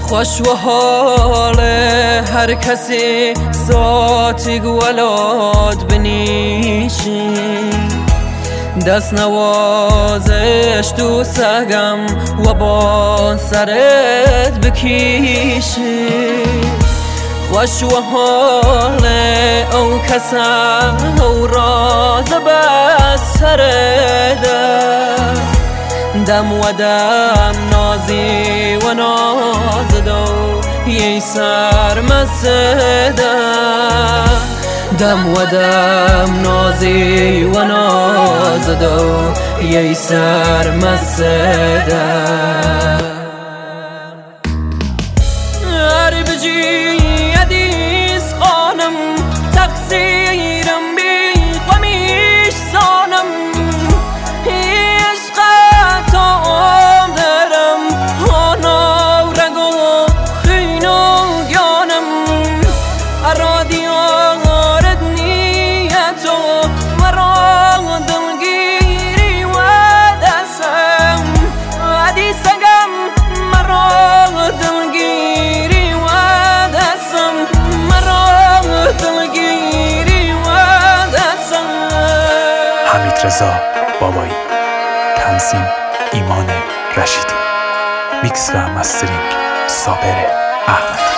خوش و حال هر کسی ساتی ولاد بنیشی دست نوازش تو سگم و با سرت بکیشی خوش و حال او کسا او راز بس سرده دم و دم نازی و نازدو یه سر مسده دم و دم نازی و نازدو یه سر مسده هر بجی یدیس خانم تقصیرم بی قمیش سانم رضا بابایی، تنظیم ایمان رشیدی، میکس و مسترینگ صابر احمدی.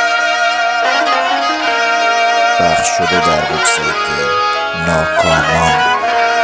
پخش شده در وبسایت ناکامان.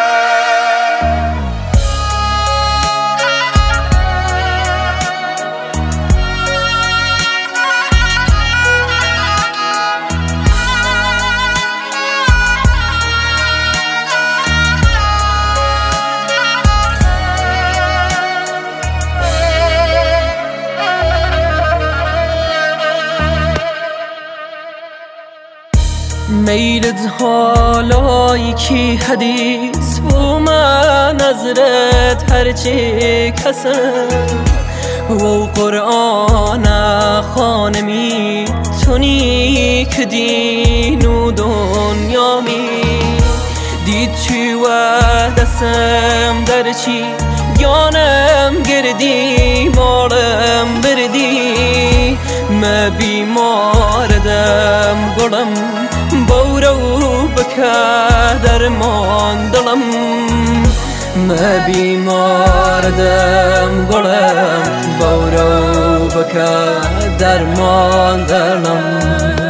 میلت حالایی کی حدیث بو من نظرت هرچی کسم و قرآن خانمی تونی که دین و دنیا می دید چی و دستم در چی گانم گردی مالم بردی ما بیماردم گلم بورو بکا درمان دلم ما بیماردم گلم بورو بکا درمان دلم